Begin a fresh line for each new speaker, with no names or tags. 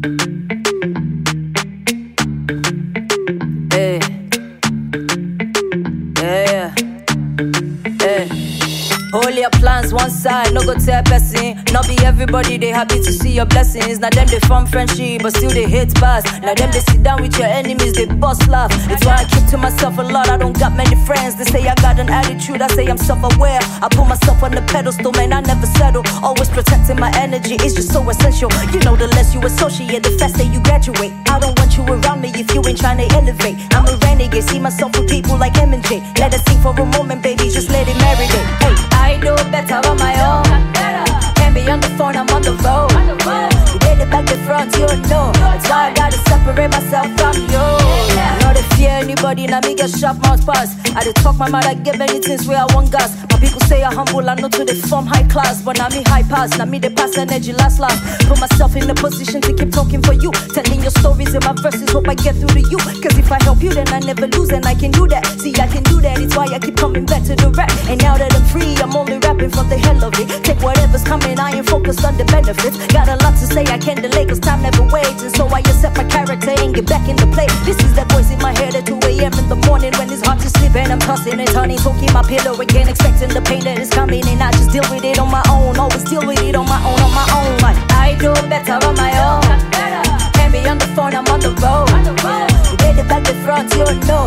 Hey. Yeah. Hey. Hold your plans one side, no go tell person. Not be everybody, they happy to see your blessings. Now them they form friendship, but still they hate pass. Now them they sit down with your enemies, they bust laugh. It's why I keep to myself a lot, I don't got many friends. They say I got an attitude, I say I'm self-aware. I put myself on the pedestal, man, I never settle. Always protecting my energy, it's just so essential. You know the less you associate, the faster you graduate. I don't want you around me if you ain't trying to elevate. I'm a renegade, see myself with people like M&J. Let us sing for a moment, baby, just let it marinate. Hey, I do better on my own. Can't be on the phone, I'm on the road. You did it back to front, you know. That's why I gotta separate myself from you. Not to fear anybody, now me get sharp mouth pass. I did talk my mind, I get many things where I want gas. My people say I'm humble, I know to they form high class. But now me high pass, now me they pass energy last. Put myself in a position to keep talking for you. Telling your stories in my verses, hope I get through to you. Cause if I help you, then I never lose, and I can do that. See, I can do that, it's why I keep coming back to the rap. And now that I'm free, I'm only rapping for the hell of it. Take whatever's coming, I ain't focused on the benefits. Got a lot to say, I can't delay, cause time never waits. And so I accept my character and get back in the play. This is that voice in my head at 2 a.m. in the morning when it's hard to sleep. And I'm tossing and turning, talking my pillow again, expecting the pain that is coming. And I just deal with it on my own, always deal with it on my own. Like, I do better on my own. Can't be on the phone, I'm on the road. You did it back to front, you know.